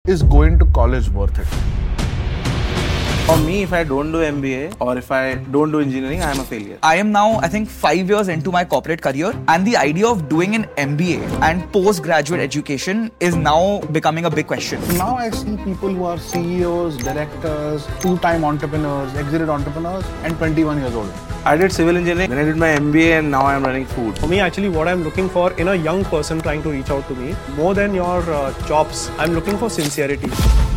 is going to college worth it? For me, if I don't do MBA or if I don't do engineering, I am a failure. I am now, I think, 5 years into my corporate career, and the idea of doing an MBA and postgraduate education is now becoming a big question. Now I see people who are CEOs, directors, full-time entrepreneurs, exited entrepreneurs, and 21 years old. I did civil engineering, then I did my MBA, and now I am running food. For me, actually, what I'm looking for in a young person trying to reach out to me, more than your jobs, I'm looking for sincerity.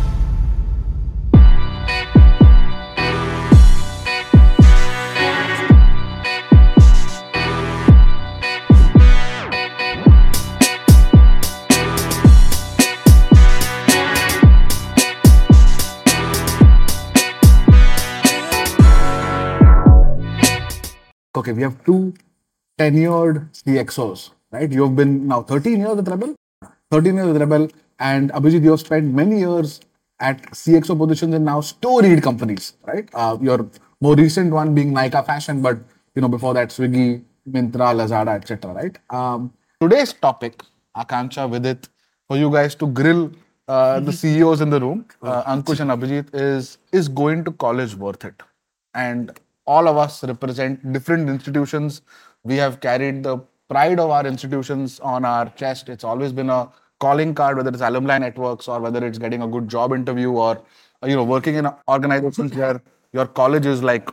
Okay, we have two tenured CXOs, right? You've been now 13 years with Rebel, 13 years with Rebel, and Abhijit, you have spent many years at CXO positions in now storied companies, right? Your more recent one being Nykaa Fashion, but before that, Swiggy, Myntra, Lazada, etc. Right? Today's topic, Akanksha, Vidit, for you guys to grill the CEOs in the room, Ankush and Abhijit, is going to college worth it? And all of us represent different institutions. We have carried the pride of our institutions on our chest. It's always been a calling card, whether it's alumni networks or whether it's getting a good job interview or working in organizations where your college is like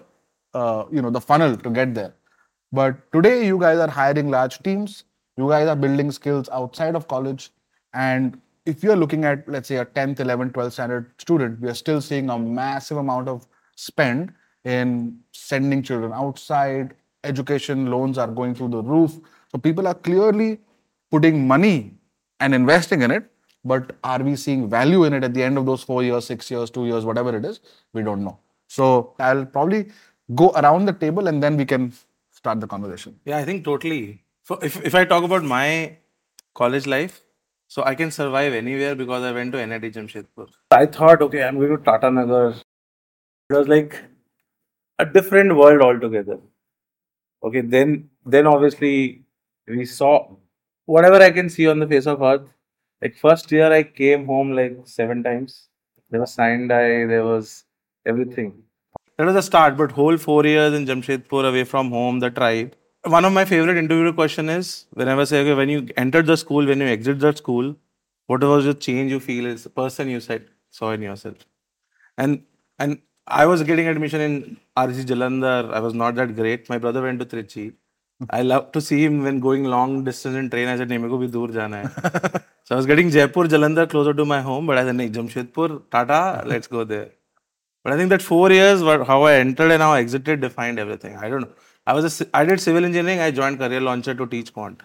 the funnel to get there. But today you guys are hiring large teams. You guys are building skills outside of college. And if you're looking at, let's say, a 10th, 11th, 12th standard student, we are still seeing a massive amount of spend in sending children outside. Education loans are going through the roof. So people are clearly putting money and investing in it. But are we seeing value in it at the end of those 4 years, 6 years, 2 years, whatever it is? We don't know. So I'll probably go around the table and then we can start the conversation. Yeah, I think totally. So if I talk about my college life, so I can survive anywhere because I went to NIT Jamshedpur. I thought, okay, I'm going to Tata Nagar. It was like a different world altogether. Okay, then obviously we saw whatever I can see on the face of earth. Like first year I came home like 7 times. There was Sandai, there was everything. That was the start, but whole 4 years in Jamshedpur away from home, the tribe. One of my favorite interview question is whenever say, okay, when you entered the school, when you exit the school, what was the change you feel is the person you saw in yourself? And I was getting admission in RC Jalandhar. I was not that great. My brother went to Trichy. I love to see him when going long distance in train. I said, "Nahi, meko bhi dur jana hai." So I was getting Jaipur, Jalandhar closer to my home, but I said, "Nahi, Jamshedpur, Tata, let's go there." But I think that 4 years, how I entered and how I exited defined everything. I don't know. I did civil engineering. I joined Career Launcher to teach quant.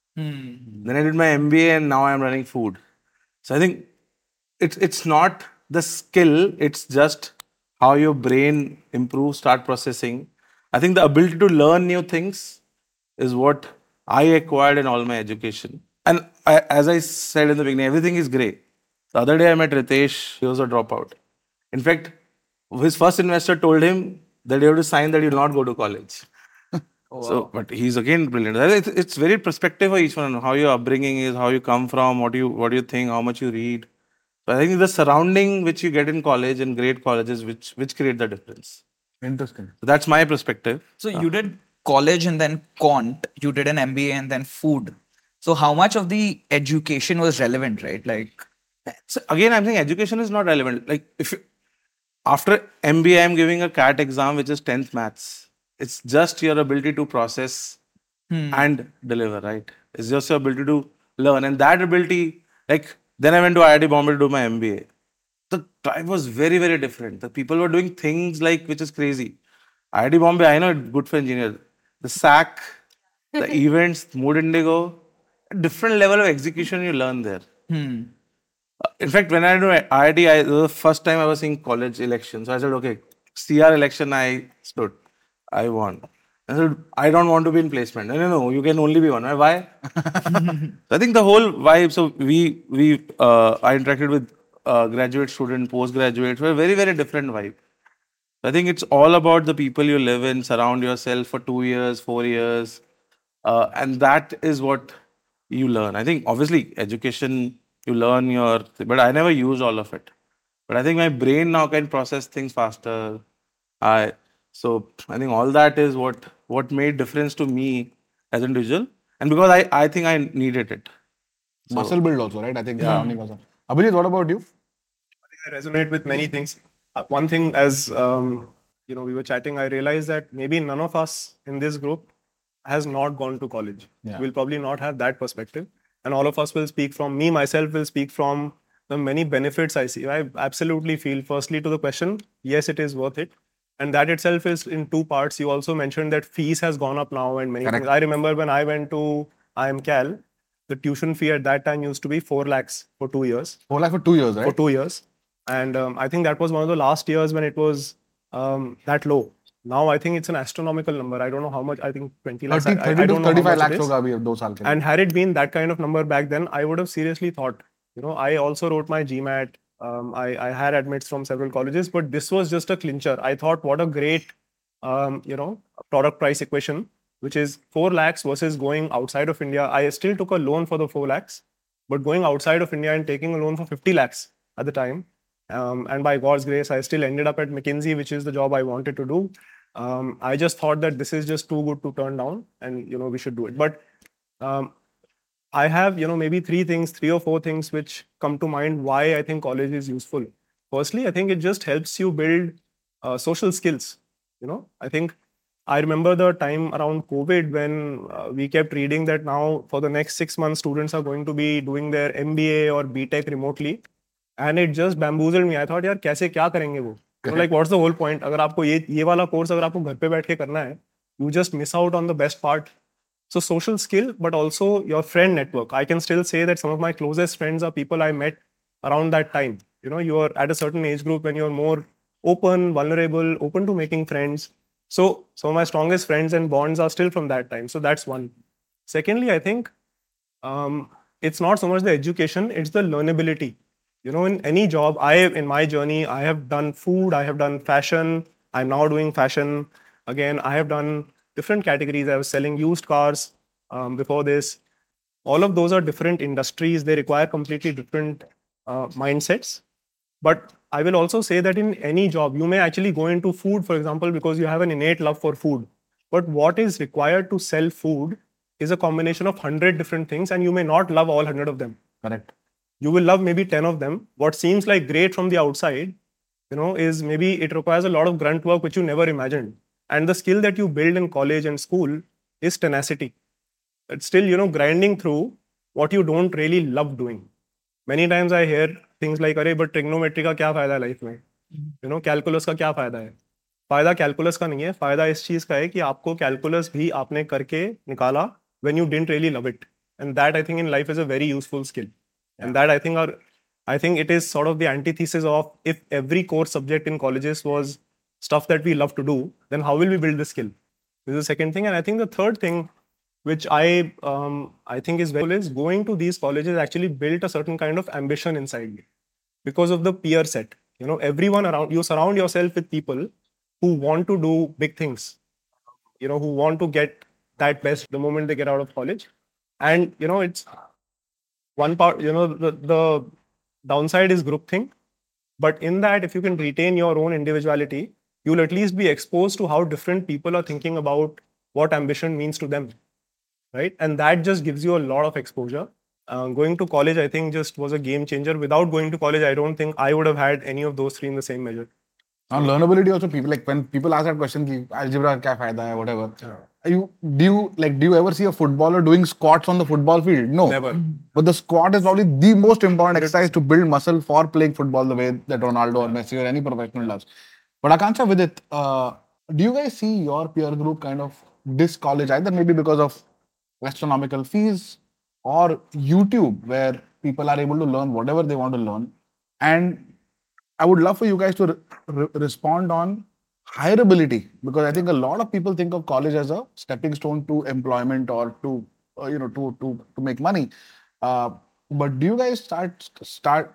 Then I did my MBA and now I'm running food. So I think it's not the skill, it's just how your brain improves, start processing. I think the ability to learn new things is what I acquired in all my education. And as I said in the beginning, everything is great. The other day I met Ritesh, he was a dropout. In fact, his first investor told him that you have to sign that you will not go to college. So, but he's again brilliant. It's very perspective for each one, how your upbringing is, how you come from, what you think, how much you read. So I think the surrounding which you get in college and great colleges which create the difference. Interesting. So that's my perspective. So you did college and then quant, you did an MBA and then food. So how much of the education was relevant, right? So again, I'm saying education is not relevant. Like after MBA, I'm giving a CAT exam, which is 10th maths. It's just your ability to process and deliver, right? It's just your ability to learn. And that ability, then I went to IIT Bombay to do my MBA. The tribe was very, very different. The people were doing things which is crazy. IIT Bombay, I know it's good for engineers. The SAC, the events, Mood Indigo, a different level of execution you learn there. In fact, when I do IIT, it was the first time I was seeing college elections. So I said, okay, CR election, I stood. I won. I said, I don't want to be in placement. No, you can only be one. Why? So I think the whole vibe, so I interacted with graduate students, postgraduates, were very, very different vibe. I think it's all about the people you live in, surround yourself for 2 years, 4 years. And that is what you learn. I think obviously education you learn your, but I never used all of it. But I think my brain now can process things faster. I so I think all that is what made difference to me as an individual, and because I think I needed it. Muscle build also, right? I think Yeah. surrounding also. Abhijit, what about you? I resonate with many things. One thing, as we were chatting, I realized that maybe none of us in this group has not gone to college. Yeah. We'll probably not have that perspective, and all of us will speak from me myself will speak from the many benefits I see. I absolutely feel, firstly, to the question, yes, it is worth it, and that itself is in two parts. You also mentioned that fees has gone up now, and many Correct. things. I remember when I went to IMCAL, the tuition fee at that time used to be 4 lakhs for 2 years. 4 lakh for 2 years, right? For 2 years. And I think that was one of the last years when it was that low. Now I think it's an astronomical number. I don't know how much. I think 20 lakhs. 30, 30 I to don't know how 35 much lakhs it is. hoga abhi 2 saal ke liye. And had it been that kind of number back then, I would have seriously thought. I also wrote my GMAT. I had admits from several colleges, but this was just a clincher. I thought, what a great, product price equation, which is 4 lakhs versus going outside of India. I still took a loan for the 4 lakhs, but going outside of India and taking a loan for 50 lakhs at the time. And by God's grace, I still ended up at McKinsey, which is the job I wanted to do. I just thought that this is just too good to turn down, and we should do it. But I have maybe three or four things which come to mind why I think college is useful. Firstly, I think it just helps you build social skills. I think I remember the time around COVID when we kept reading that now for the next 6 months students are going to be doing their MBA or BTech remotely, and it just bamboozled me. I thought, यार कैसे क्या करेंगे वो? Like, what's the whole point? अगर आपको ये वाला course अगर आपको घर पे बैठ के करना है, you just miss out on the best part. So social skill, but also your friend network. I can still say that some of my closest friends are people I met around that time. You are at a certain age group when you're more open, vulnerable, open to making friends. So some of my strongest friends and bonds are still from that time. So that's one. Secondly, I think it's not so much the education, it's the learnability. In any job, in my journey, I have done food, I have done fashion, I'm now doing fashion. Again, I have done different categories. I was selling used cars before this. All of those are different industries. They require completely different mindsets. But I will also say that in any job, you may actually go into food, for example, because you have an innate love for food. But what is required to sell food is a combination of 100 different things, and you may not love all 100 of them. Correct. You will love maybe 10 of them. What seems like great from the outside, is maybe it requires a lot of grunt work which you never imagined. And the skill that you build in college and school is tenacity. It's still, grinding through what you don't really love doing. Many times I hear things like, अरे but trigonometry का क्या फायदा है life में? Calculus का क्या फायदा है? फायदा calculus का नहीं है, फायदा इस चीज का है कि आपको calculus भी आपने करके निकाला when you didn't really love it. And that I think in life is a very useful skill. And that I think it is sort of the antithesis of if every core subject in colleges was stuff that we love to do, then how will we build this skill? This is the second thing. And I think the third thing, which I think is very cool, is going to these colleges actually built a certain kind of ambition inside me because of the peer set. Everyone around you, surround yourself with people who want to do big things, who want to get that best the moment they get out of college. And, it's one part, the downside is groupthink. But in that, if you can retain your own individuality, you'll at least be exposed to how different people are thinking about what ambition means to them, right? And that just gives you a lot of exposure. Going to college, I think, just was a game changer. Without going to college, I don't think I would have had any of those three in the same measure. On learnability also, people when people ask that question, ki, algebra kya fayda hai, whatever. Do you ever see a footballer doing squats on the football field? No. Never. But the squat is probably the most important exercise to build muscle for playing football the way that Ronaldo or Messi or any professional does. But Akansha, with it, do you guys see your peer group kind of discollege either maybe because of astronomical fees or YouTube, where people are able to learn whatever they want to learn? And I would love for you guys to respond on hireability, because I think a lot of people think of college as a stepping stone to employment or to to make money. But do you guys start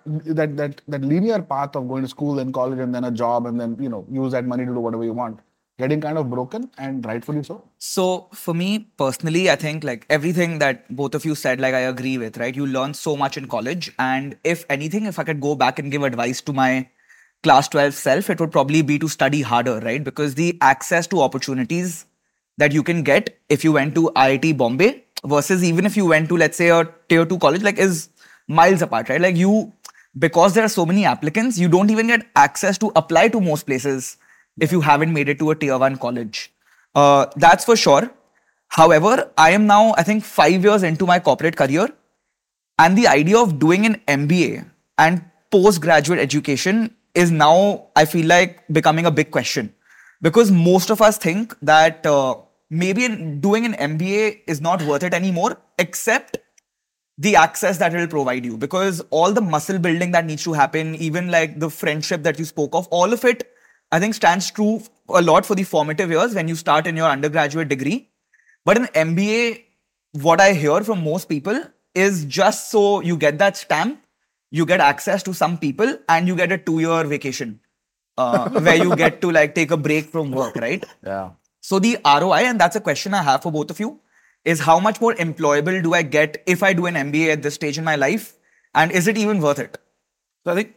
that linear path of going to school and college and then a job and then use that money to do whatever you want? getting kind of broken, and rightfully so? So for me personally, I think like everything that both of you said, like I agree with, right? You learn so much in college. And if anything, if I could go back and give advice to my class 12 self, it would probably be to study harder, right? Because the access to opportunities that you can get if you went to IIT Bombay versus even if you went to, let's say, a tier 2 college, like is miles apart, right? Like because there are so many applicants, you don't even get access to apply to most places if you haven't made it to a tier 1 college. That's for sure. However, I am now, I think, 5 years into my corporate career, and the idea of doing an MBA and postgraduate education is now, I feel like, becoming a big question. Because most of us think that maybe doing an MBA is not worth it anymore, except the access that it will provide you. Because all the muscle building that needs to happen, even like the friendship that you spoke of, all of it, I think, stands true a lot for the formative years when you start in your undergraduate degree. But in MBA, what I hear from most people is just so you get that stamp, you get access to some people, and you get a 2-year vacation where you get to like take a break from work, right? Yeah. So the ROI, and that's a question I have for both of you, is how much more employable do I get if I do an MBA at this stage in my life? And is it even worth it? So I think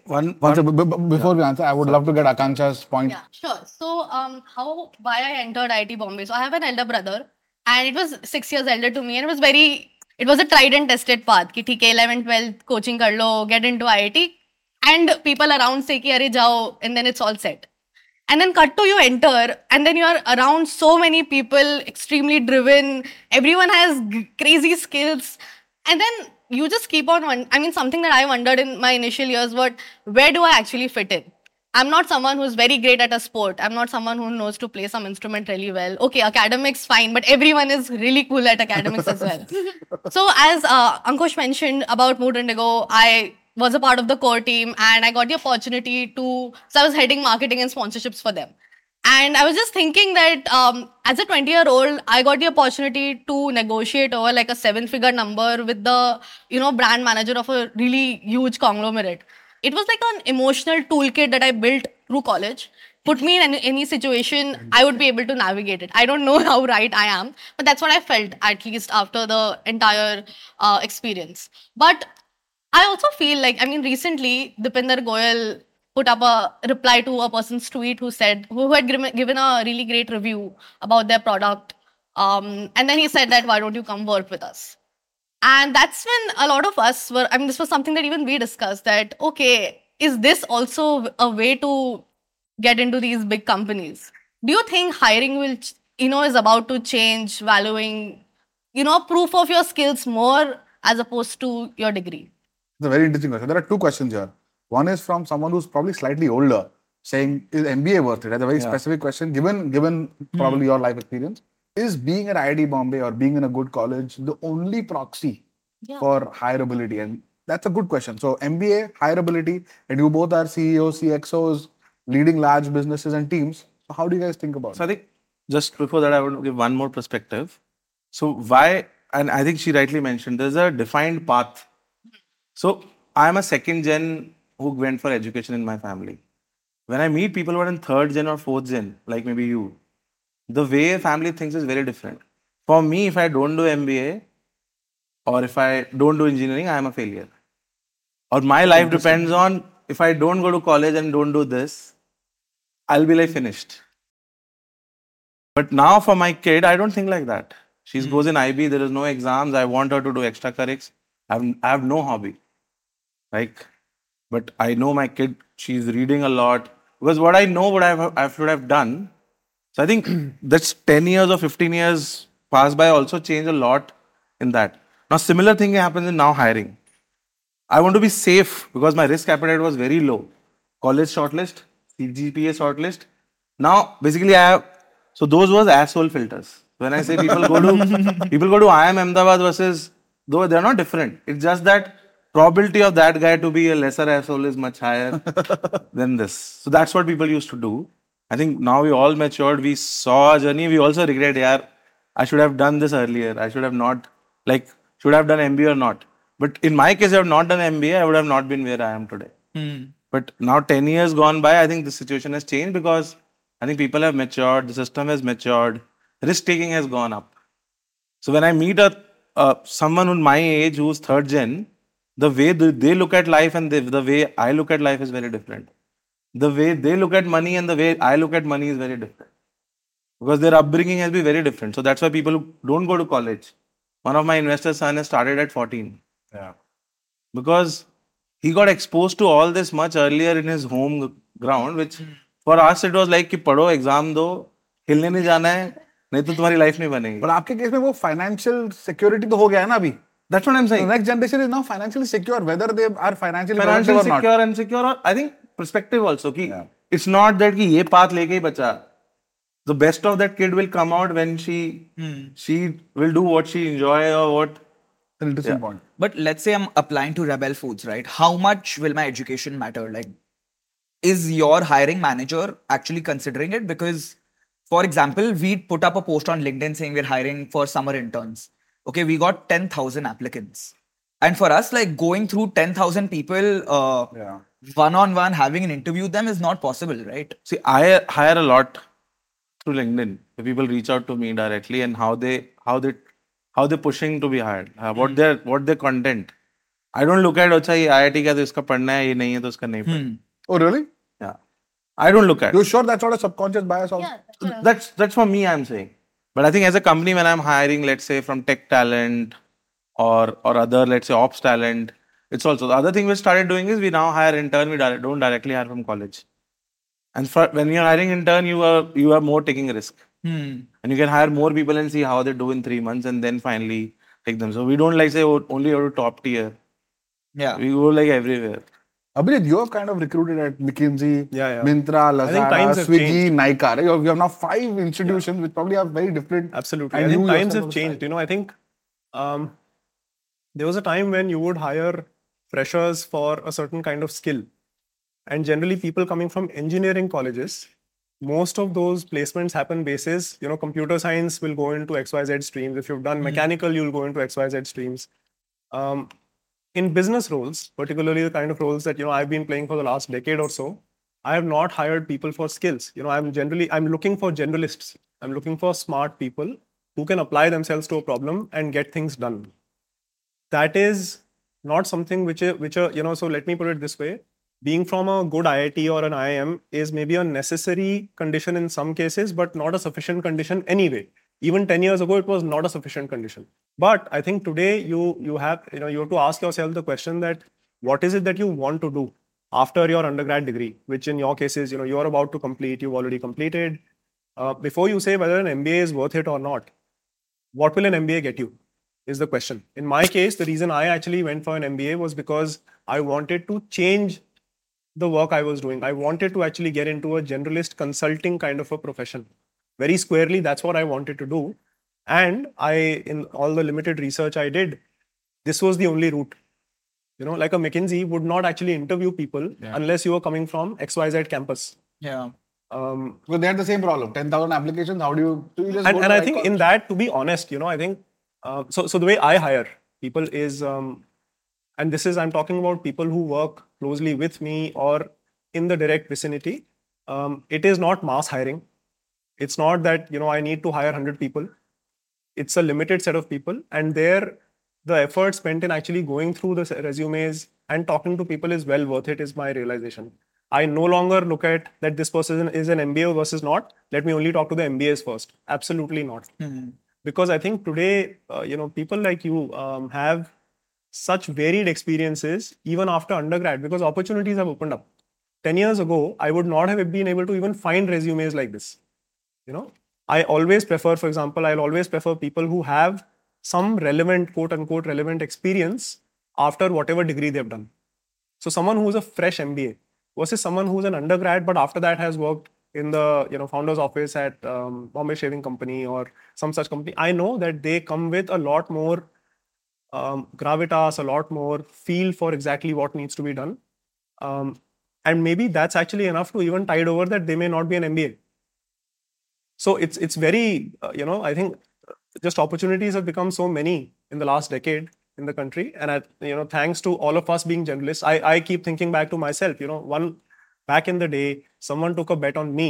Before we answer, I would love to get Akanksha's point. Yeah, sure. So, why I entered IIT Bombay? So, I have an elder brother, and it was 6 years elder to me, and it was a tried and tested path. Ki theek hai, 11, 12 coaching kar lo, get into IIT, and people around say ki arey jao, and then it's all set. And then cut to you enter, and then you are around so many people, extremely driven. Everyone has crazy skills, and then you just keep on. Something that I wondered in my initial years was, where do I actually fit in? I'm not someone who's very great at a sport. I'm not someone who knows to play some instrument really well. Okay, academics fine, but everyone is really cool at academics as well. So as Ankush mentioned about Mood Indigo, I was a part of the core team and I got the opportunity so I was heading marketing and sponsorships for them. And I was just thinking that as a 20-year-old, I got the opportunity to negotiate over like a 7-figure number with the brand manager of a really huge conglomerate. It was like an emotional toolkit that I built through college. Put me in any situation, I would be able to navigate it. I don't know how right I am, but that's what I felt, at least after the entire experience. But I also feel like, recently, Dipinder Goyal put up a reply to a person's tweet who had given a really great review about their product. And then he said that, why don't you come work with us? And that's when a lot of us this was something that even we discussed that, okay, is this also a way to get into these big companies? Do you think hiring will, is about to change, valuing, proof of your skills more as opposed to your degree? It's a very interesting question. There are two questions here. One is from someone who's probably slightly older, saying, is MBA worth it? That's a very specific question, given probably your life experience. Is being at IIT Bombay or being in a good college the only proxy for hireability? And that's a good question. So MBA, hireability, and you both are CEOs, CXOs, leading large businesses and teams. So how do you guys think about it? So I think just before that, I want to give one more perspective. So why, and I think she rightly mentioned, there's a defined path. So I'm a second gen who went for education in my family. When I meet people who are in third gen or fourth gen, like maybe you, the way family thinks is very different. For me, if I don't do MBA or if I don't do engineering, I am a failure. Or my life depends on if I don't go to college and don't do this, I'll be like finished. But now for my kid, I don't think like that. She goes in IB, there is no exams. I want her to do extra currics. I have no hobby. But I know my kid, she's reading a lot. Because what I know, what I should have done. So I think that's 10 years or 15 years pass by also change a lot in that. Now, similar thing happens in now hiring. I want to be safe because my risk appetite was very low. College shortlist, CGPA shortlist. Now, basically, so those was asshole filters. When I say people go to IIM Ahmedabad versus, though they're not different. It's just that probability of that guy to be a lesser asshole is much higher than this. So that's what people used to do. I think now we all matured, we saw our journey, we also regret, I should have done this earlier. I should have not, should have done MBA or not. But in my case, I have not done MBA, I would have not been where I am today. But now 10 years gone by, I think the situation has changed because I think people have matured, the system has matured, risk taking has gone up. So when I meet someone in my age who's third gen, the way they look at life and the way I look at life is very different. The way they look at money and the way I look at money is very different. Because their upbringing has been very different. So that's why people who don't go to college. One of my investors' son has started at 14. Yeah. Because he got exposed to all this much earlier in his home ground, which for us it was like कि पढ़ो exam दो खेलने नहीं जाना है नहीं तो तुम्हारी लाइफ नहीं बनेगी. But आपके केस में वो financial security तो हो गया है ना अभी. That's what I'm The saying. next generation is now financially secure, whether they are financially Financially productive or not. secure, insecure, or I think perspective also कि it's not that कि ये path लेके ही बचा. The best of that kid will come out when she will do what she enjoy or what. An interesting point. But let's say I'm applying to Rebel Foods, right? How much will my education matter? Like, is your hiring manager actually considering it? Because, for example, we put up a post on LinkedIn saying we're hiring for summer interns. Okay, we got 10,000 applicants. And for us, like going through 10,000 people one-on-one, having an interview with them is not possible, right? See, I hire a lot through LinkedIn. The people reach out to me directly and how they're pushing to be hired. What their content. I don't look at अच्छा ये IIT का तो इसका पढ़ना है ये नहीं है तो इसका नहीं पढ़ना. Oh, really? Yeah. I don't look at. You're sure that's not a subconscious bias also? Yeah. That's for me, I'm saying. But I think as a company, when I'm hiring, let's say from tech talent or other, let's say ops talent, it's also the other thing we started doing is we now hire intern. We don't directly hire from college. And when you're hiring intern, you are more taking a risk, and you can hire more people and see how they do in 3 months, and then finally take them. So we don't like say only go to top tier. Yeah. We go like everywhere. Abhijit, you have kind of recruited at McKinsey, Yeah. Mintra, I think Lazada, times have Swiggy, changed. Nykaa. Right? You have now 5 institutions which probably have very different. Absolutely. And I think you times yourself have changed. You know, I think there was a time when you would hire freshers for a certain kind of skill. And generally, people coming from engineering colleges, most of those placements happen basis, you know, computer science will go into XYZ streams. If you've done mechanical, you'll go into XYZ streams. In business roles, particularly the kind of roles that, you know, I've been playing for the last decade or so, I have not hired people for skills. You know, I'm looking for generalists. I'm looking for smart people who can apply themselves to a problem and get things done. That is not something which are, you know, so let me put it this way. Being from a good IIT or an IIM is maybe a necessary condition in some cases, but not a sufficient condition anyway. Even 10 years ago, it was not a sufficient condition. But I think today you have to ask yourself the question that what is it that you want to do after your undergrad degree, which in your case is, you know, you're about to complete, you've already completed. Before you say whether an MBA is worth it or not, what will an MBA get you is the question. In my case, the reason I actually went for an MBA was because I wanted to change the work I was doing. I wanted to actually get into a generalist consulting kind of a profession. Very squarely, that's what I wanted to do. And in all the limited research I did, this was the only route. You know, like a McKinsey would not actually interview people unless you were coming from XYZ campus. Yeah. Well, they had the same problem. 10,000 applications. How do you just And go to I the think right in that, to be honest, you know, I think so the way I hire people is, and this is, I'm talking about people who work closely with me or in the direct vicinity. It is not mass hiring. It's not that, you know, I need to hire 100 people. It's a limited set of people, and the effort spent in actually going through the resumes and talking to people is well worth it, is my realization. I no longer look at that this person is an MBA versus not. Let me only talk to the MBAs first. Absolutely not. Because I think today, you know, people like you have such varied experiences even after undergrad, because opportunities have opened up. 10 years ago, I would not have been able to even find resumes like this. You know, I always prefer, for example, I'll always prefer people who have some relevant, quote unquote, relevant experience after whatever degree they've done. So someone who's a fresh MBA versus someone who's an undergrad, but after that has worked in the, you know, founder's office at Bombay Shaving Company or some such company. I know that they come with a lot more gravitas, a lot more feel for exactly what needs to be done. And maybe that's actually enough to even tide over that they may not be an MBA. So it's very, you know, I think just opportunities have become so many in the last decade in the country. And, you know, thanks to all of us being journalists, I keep thinking back to myself, you know, back in the day, someone took a bet on me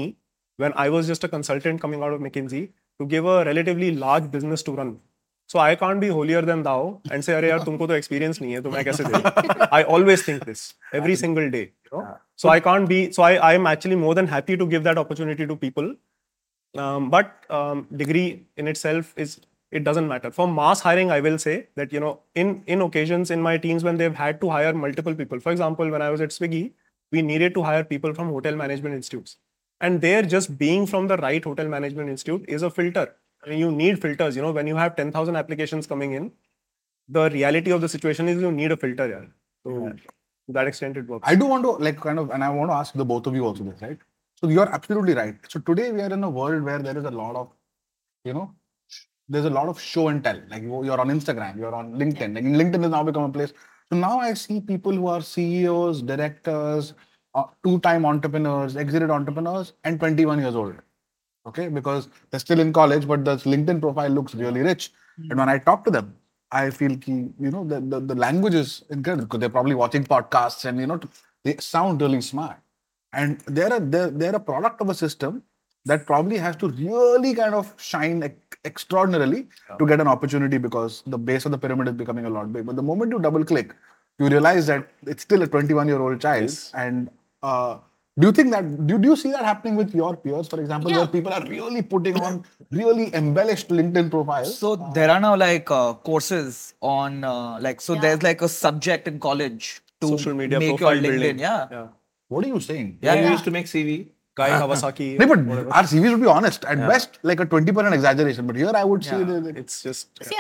when I was just a consultant coming out of McKinsey to give a relatively large business to run. So I can't be holier than thou and say, "Arey yaar, tumko to experience nahi hai, to main kaise de?" I always think this every single day. You know? So I can't be. So I am actually more than happy to give that opportunity to people. But degree in itself it doesn't matter. For mass hiring, I will say that, you know, in occasions in my teams when they've had to hire multiple people. For example, when I was at Swiggy, we needed to hire people from hotel management institutes. And there, just being from the right hotel management institute is a filter. I mean, you need filters. You know, when you have 10,000 applications coming in, the reality of the situation is you need a filter. Yeah. So to that extent, it works. I do want to and I want to ask the both of you also this, right? So you're absolutely right. So today we are in a world where there is a lot of, there's a lot of show and tell. Like you're on Instagram, you're on LinkedIn. Like LinkedIn has now become a place. So now I see people who are CEOs, directors, two-time entrepreneurs, exited entrepreneurs, and 21 years old. Okay, because they're still in college, but the LinkedIn profile looks really rich. And when I talk to them, I feel the language is incredible because they're probably watching podcasts and they sound really smart. And they're a product of a system that probably has to really kind of shine extraordinarily to get an opportunity because the base of the pyramid is becoming a lot big. But the moment you double click, you realize that it's still a 21-year-old child. Yes. And do you think that, do you see that happening with your peers, for example, where people are really putting on really embellished LinkedIn profiles? So there are now like courses on there's like a subject in college to social media make profile your LinkedIn. building. Yeah. What are you saying? Yeah, we used to make CV. Guy Kawasaki. No, but our CVs would be honest. At best, like a 20% exaggeration. But here I would say that It's just... See,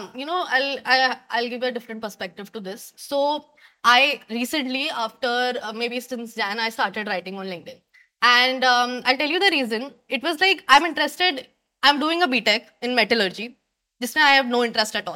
I'll give a different perspective to this. So I recently, after maybe since Jan, I started writing on LinkedIn. And I'll tell you the reason. It was like, I'm doing a BTech in metallurgy. This way I have no interest at all.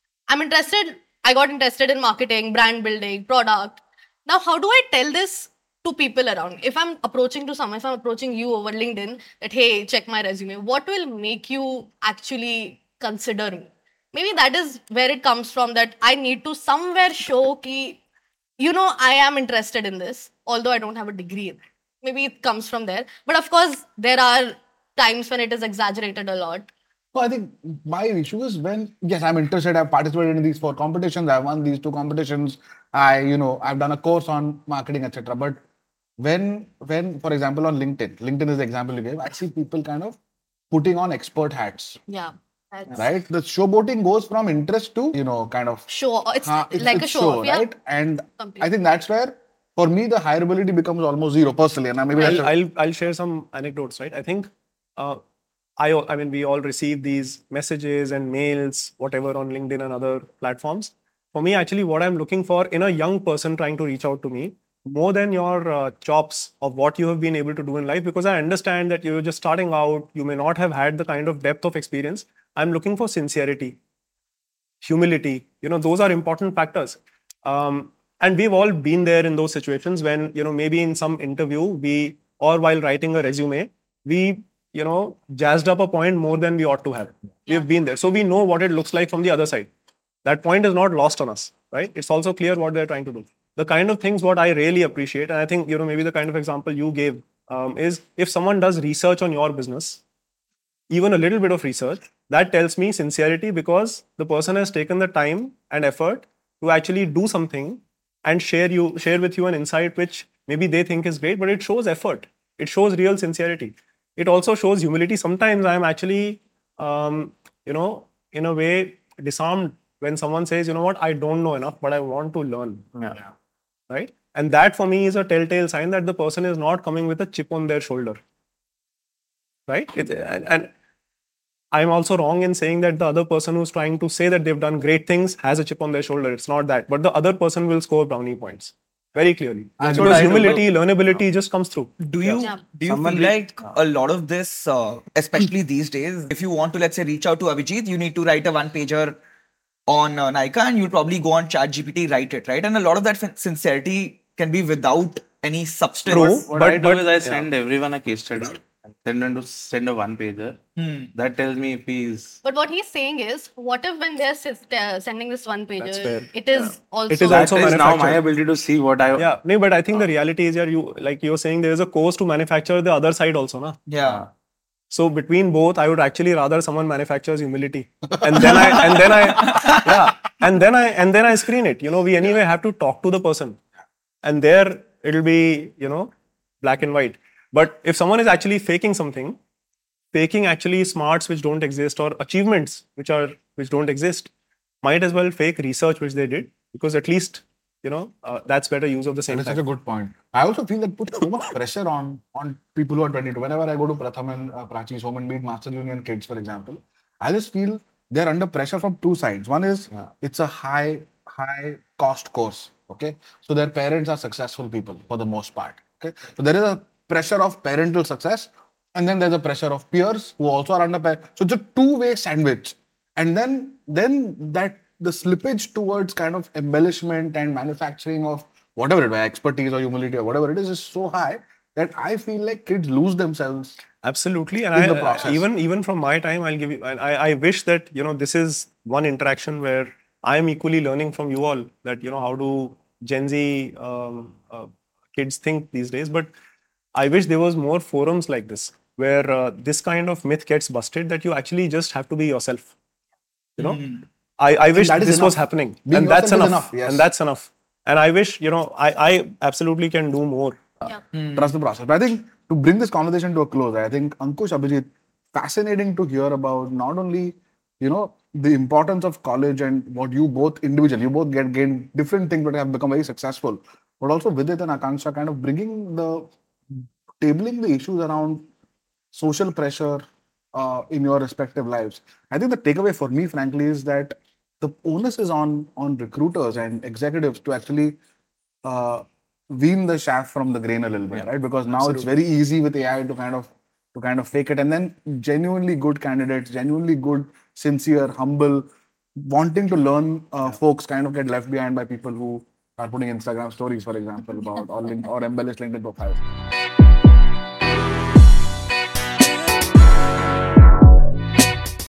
I got interested in marketing, brand building, product. Now, how do I tell this to people around? If I'm approaching you over LinkedIn that, hey, check my resume, what will make you actually consider me? Maybe that is where it comes from, that I need to somewhere show ki, I am interested in this, although I don't have a degree in it. Maybe it comes from there. But of course, there are times when it is exaggerated a lot. I think my issue is when, yes, I'm interested, I've participated in these 4 competitions, I've won these 2 competitions, I've done a course on marketing, etc. But when, for example, on LinkedIn is the example you gave, I see people kind of putting on expert hats. Yeah. Right? The showboating goes from interest to, kind of... Show. It's like a show, right? And completely. I think that's where, for me, the hireability becomes almost zero, personally. And maybe I'll share some anecdotes, right? I think... I mean, we all receive these messages and mails, whatever, on LinkedIn and other platforms. For me, actually, what I'm looking for in a young person trying to reach out to me, more than your chops of what you have been able to do in life, because I understand that you're just starting out, you may not have had the kind of depth of experience. I'm looking for sincerity, humility. Those are important factors. And we've all been there in those situations when, maybe in some interview, or while writing a resume, we jazzed up a point more than we ought to have. We've been there. So we know what it looks like from the other side. That point is not lost on us, right? It's also clear what they're trying to do. The kind of things what I really appreciate, and I think, maybe the kind of example you gave is if someone does research on your business, even a little bit of research, that tells me sincerity because the person has taken the time and effort to actually do something and share with you an insight which maybe they think is great, but it shows effort. It shows real sincerity. It also shows humility. Sometimes I'm actually, in a way, disarmed when someone says, I don't know enough, but I want to learn. Yeah. Right? And that for me is a telltale sign that the person is not coming with a chip on their shoulder. Right? And I'm also wrong in saying that the other person who's trying to say that they've done great things has a chip on their shoulder. It's not that. But the other person will score brownie points. Very clearly. Because humility, learnability just comes through. Do you feel like a lot of this, especially these days, if you want to, let's say, reach out to Abhijit, you need to write a 1-pager on Nykaa and you'll probably go on ChatGPT, write it, right? And a lot of that sincerity can be without any substance. What I do is I send everyone a case study. send a one pager. That tells me if he's But what he's saying is, what if when they're sending this one pager, That's fair. it is also. It is that also is now my manufactured. ability to see what I Yeah, no, but I think the reality is, you're saying there is a course to manufacture the other side also, na? Yeah. So between both, I would actually rather someone manufactures humility, and then I screen it. We anyway have to talk to the person, and there it'll be black and white. But if someone is actually faking something, faking actually smarts which don't exist or achievements which don't exist, might as well fake research which they did, because at least that's better use of the same That's such time. a good point. I also feel that puts so much pressure on people who are 22. Whenever I go to Pratham and Prachi's home and meet Master Union kids, for example, I just feel they're under pressure from two sides. One is it's a high cost course. Okay, so their parents are successful people for the most part. Okay, so there is a pressure of parental success, and then there's a pressure of peers who also are under pressure. So it's a two-way sandwich, and then that the slippage towards kind of embellishment and manufacturing of whatever it is, expertise or humility or whatever it is so high that I feel like kids lose themselves. Absolutely, and In the process. even from my time, I'll give you. I wish that this is one interaction where I am equally learning from you all that how do Gen Z kids think these days. But I wish there was more forums like this where this kind of myth gets busted, that you actually just have to be yourself. I wish that is this was enough. happening, Being and that's yourself is enough. enough, yes. And that's enough. And I wish I absolutely can do more. Trust the process. But I think to bring this conversation to a close, I think Ankush, Abhijit, fascinating to hear about not only the importance of college and what you both gain different things but have become very successful, but also Vidit and Akanksha kind of tabling the issues around social pressure in your respective lives. I think the takeaway for me, frankly, is that the onus is on recruiters and executives to actually wean the shaft from the grain a little bit, right? Because now it's very easy with AI to kind of fake it, and then genuinely good candidates, genuinely good, sincere, humble, wanting to learn folks kind of get left behind by people who are putting Instagram stories, for example, about or embellished LinkedIn profiles.